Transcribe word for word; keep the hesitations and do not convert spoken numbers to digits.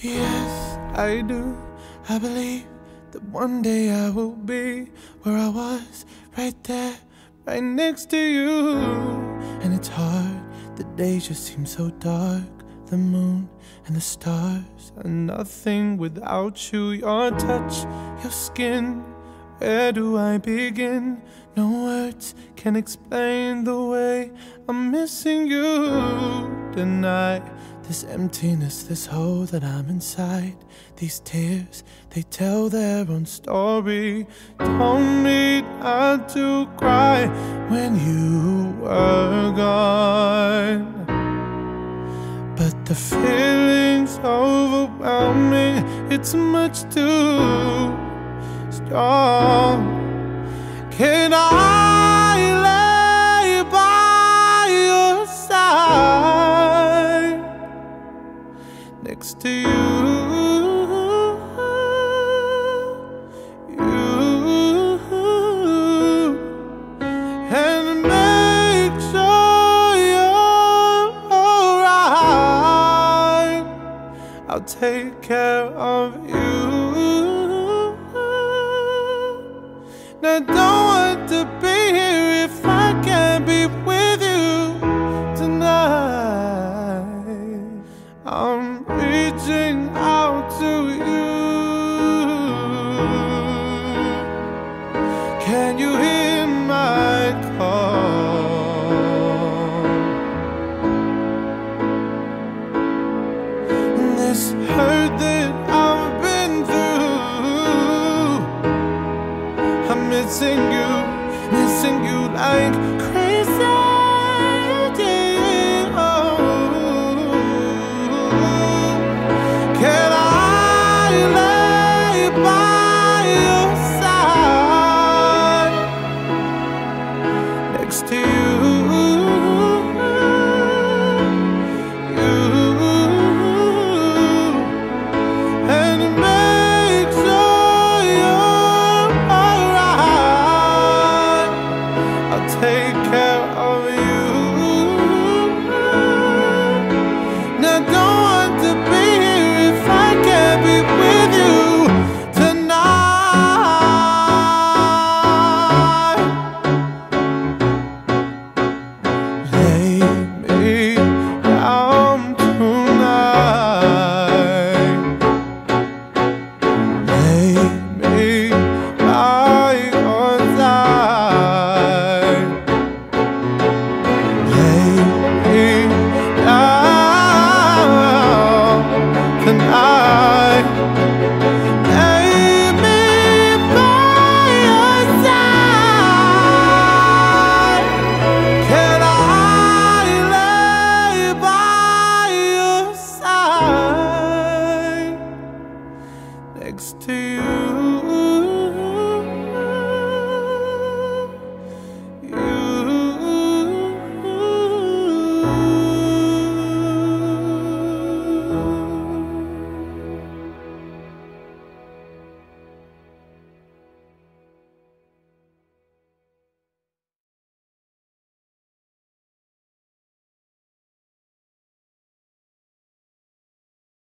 Yes, I do. I believe that one day I will be where I was, right there, right next to you. And it's hard, the days just seem so dark. The moon and the stars are nothing without you. Your touch, your skin, where do I begin? No words can explain the way I'm missing you tonight. This emptiness, this hole that I'm inside. These tears, they tell their own story. Told me not to cry when you were gone. But the feeling's overwhelming. It's much too strong. Can I lay by your side next to you, you, and make sure you're alright? I'll take care of you. Now, don't want to be here if I can't be with you tonight. I'm reaching out to you. Can you hear my call? This hurt that I've been through, I'm missing you, missing you like crazy.